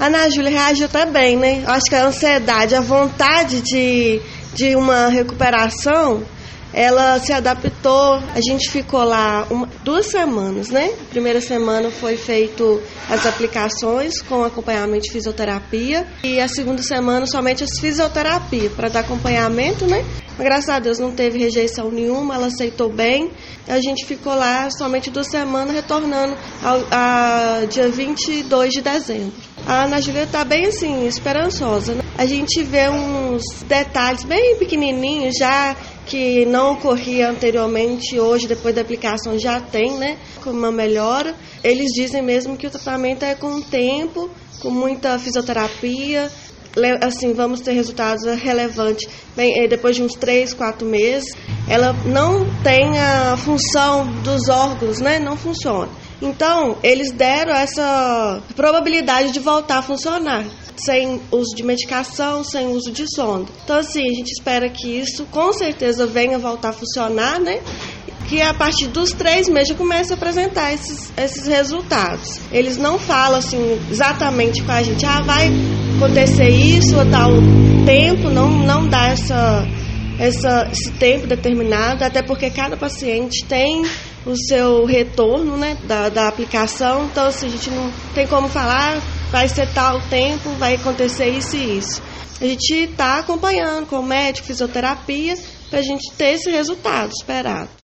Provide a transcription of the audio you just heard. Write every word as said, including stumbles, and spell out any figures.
A Ana Júlia reagiu também, né? Acho que a ansiedade, a vontade de, de uma recuperação, ela se adaptou. A gente ficou lá uma, duas semanas, né? A primeira semana foi feito as aplicações com acompanhamento de fisioterapia e a segunda semana somente as fisioterapia para dar acompanhamento, né? Mas, graças a Deus não teve rejeição nenhuma, ela aceitou bem. A gente ficou lá somente duas semanas, retornando ao a, dia vinte e dois de dezembro. A Ana Júlia está bem assim, esperançosa, né? A gente vê uns detalhes bem pequenininhos já que não ocorria anteriormente, hoje depois da aplicação já tem, né? Com uma melhora. Eles dizem mesmo que o tratamento é com o tempo, com muita fisioterapia. Assim, vamos ter resultados relevantes bem, depois de uns três, quatro meses. Ela não tem a função dos órgãos, né? Não funciona. Então, eles deram essa probabilidade de voltar a funcionar, sem uso de medicação, sem uso de sonda. Então, assim, a gente espera que isso, com certeza, venha voltar a funcionar, né? Que a partir dos três meses já comece a apresentar esses, esses resultados. Eles não falam, assim, exatamente com a gente, ah, vai acontecer isso a tal tempo, não, não dá essa, essa, esse tempo determinado, até porque cada paciente tem o seu retorno, né, da, da aplicação, então assim, a gente não tem como falar, vai ser tal tempo, vai acontecer isso e isso. A gente está acompanhando com o médico, fisioterapia, para a gente ter esse resultado esperado.